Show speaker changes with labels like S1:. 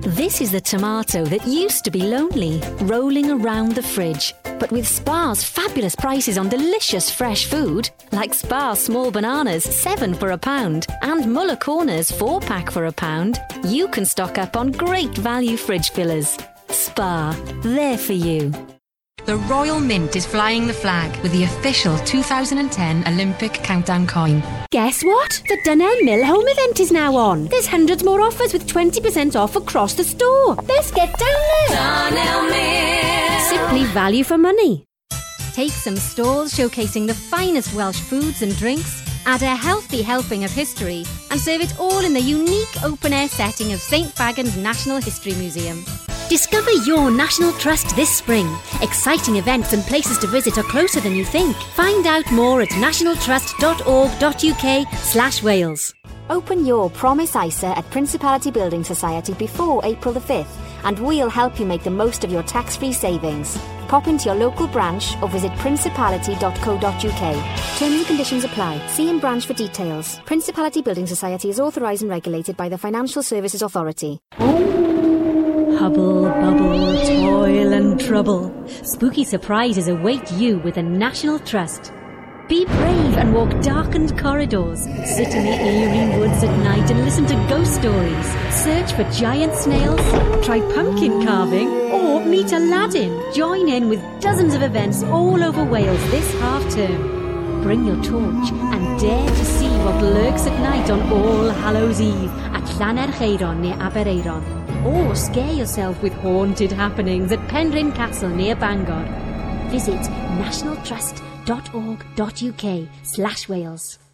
S1: This is the tomato that used to be lonely, rolling around the fridge. But with Spar's fabulous prices on delicious fresh food, like Spar small bananas, 7 for £1, and Muller Corners 4-pack for £1, you can stock up on great value fridge fillers. Spar, there for you.
S2: The Royal Mint is flying the flag with the official 2010 Olympic Countdown coin.
S3: Guess what? The Dunelm Mill Home event is now on. There's hundreds more offers with 20% off across the store. Let's get down there.
S4: Dunelm Mill.
S3: Simply value for money.
S5: Take some stalls showcasing the finest Welsh foods and drinks, add a healthy helping of history, and serve it all in the unique open-air setting of St Fagans National History Museum.
S3: Discover your National Trust this spring. Exciting events and places to visit are closer than you think. Find out more at nationaltrust.org.uk/Wales.
S6: Open your Promise ISA at Principality Building Society before April the 5th, and we'll help you make the most of your tax-free savings. Pop into your local branch or visit principality.co.uk. Terms and conditions apply. See in branch for details. Principality Building Society is authorised and regulated by the Financial Services Authority.
S3: Hubble, bubble, toil and trouble. Spooky surprises await you with the National Trust. Be brave and walk darkened corridors. Sit in the eerie woods at night and listen to ghost stories. Search for giant snails, try pumpkin carving, or meet Aladdin. Join in with dozens of events all over Wales this half-term. Bring your torch and dare to see what lurks at night on All Hallows Eve at Llanercheiron near Aberaeron. Or scare yourself with haunted happenings at Penrhyn Castle near Bangor. Visit nationaltrust.org.uk/Wales.